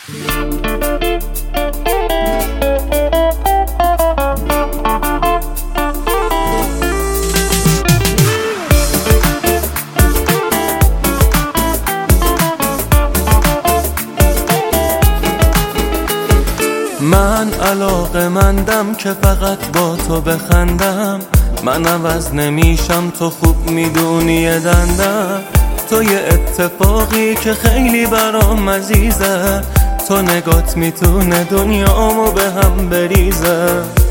من علاقه‌مندم که فقط با تو بخندم، من عوض نمیشم، تو خوب میدونی دندم. تو یه اتفاقی که خیلی برام عزیزه، تو نگات میتونه دنیامو به هم بریزه.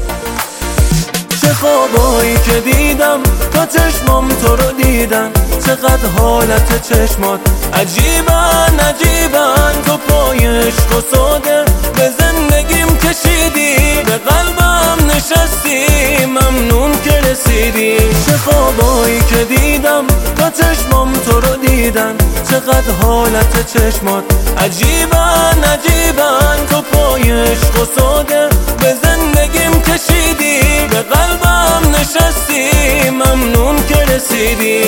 چه خوابایی که دیدم تا چشمام تو رو دیدن، چقدر حالت چشمات عجیبن عجیبن. تو پای عشق و ساده به زندگیم کشیدی، به قلبم نشستی، ممنون که رسیدی. چه خوابایی که دیدم تا چشمام تو رو دیدن، چقدر حالت چشمات عجیبن عجیبن. تو پای عشق و ساده به زندگیم کشیدی، به قلبم نشستی، ممنون که رسیدی.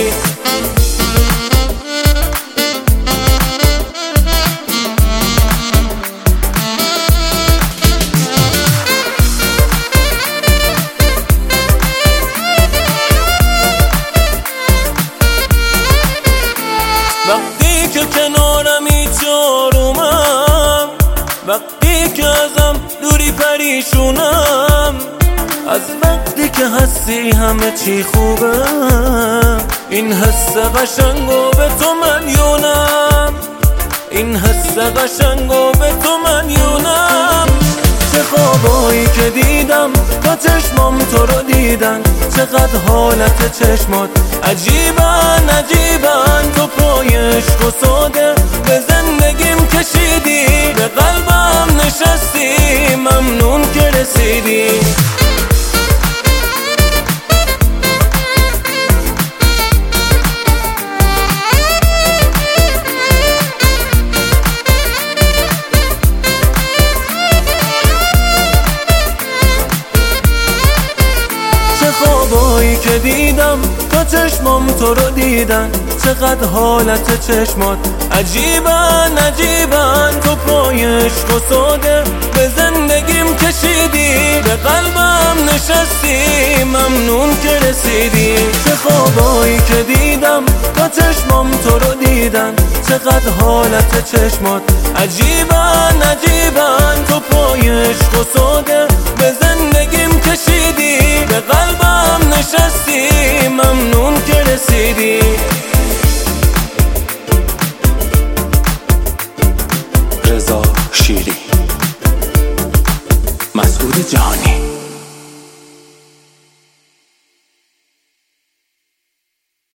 وقتی که کنارمی چارومم، وقتی که ازم دوری پریشونم، از وقتی که هستی همه چی خوبه. این حس قشنگو به تو مدیونم، این حس قشنگو به تو مدیونم. چه خوابایی که دیدم تا چشمام تو رو دیدن، چقدر حالت چشمات عجیبن عجیبن. تو پای عشق و ساده به زندگیم کشیدی، به قلبم نشستی، ممنون که رسیدی. خوابایی که دیدم تا چشمام تو رو دیدن، چقدر حالت چشمات عجیبن عجیبن. تو پای عشق و ساده به زندگیم کشیدی، به قلبم نشستی، ممنون که رسیدی. چه خوابایی که دیدم تا چشمام تو رو دیدن، چقدر حالت چشمات عجیبن عجیبن. تو پای عشق و ساده به زندگیم کشیدی، به قلبم نشستی، ممنون که رسیدی. رضا شیری، مسعود جهانی.